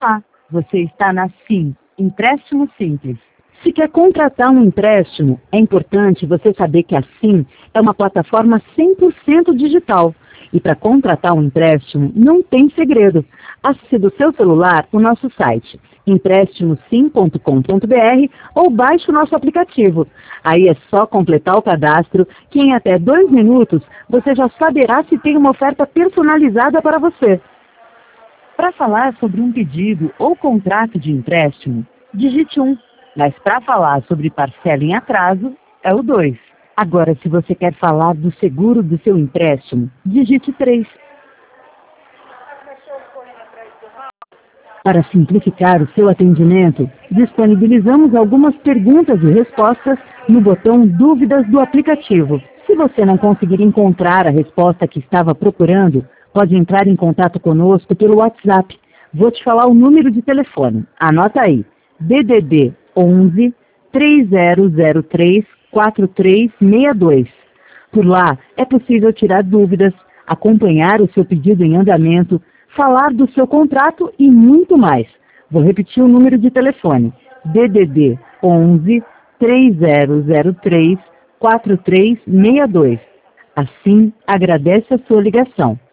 Olá, você está na Sim, Empréstimo Simples. Se quer contratar um empréstimo, é importante você saber que a Sim é uma plataforma 100% digital. E para contratar um empréstimo, não tem segredo. Acesse do seu celular o nosso site, emprestimosim.com.br, ou baixe o nosso aplicativo. Aí é só completar o cadastro, que em até 2 minutos você já saberá se tem uma oferta personalizada para você. Para falar sobre um pedido ou contrato de empréstimo, digite 1. Mas para falar sobre parcela em atraso, é o 2. Agora, se você quer falar do seguro do seu empréstimo, digite 3. Para simplificar o seu atendimento, disponibilizamos algumas perguntas e respostas no botão Dúvidas do aplicativo. Se você não conseguir encontrar a resposta que estava procurando, pode entrar em contato conosco pelo WhatsApp. Vou te falar o número de telefone. Anota aí. DDD 11 3003 4362. Por lá, é possível tirar dúvidas, acompanhar o seu pedido em andamento, falar do seu contrato e muito mais. Vou repetir o número de telefone. DDD 11 3003 4362. Assim, agradece a sua ligação.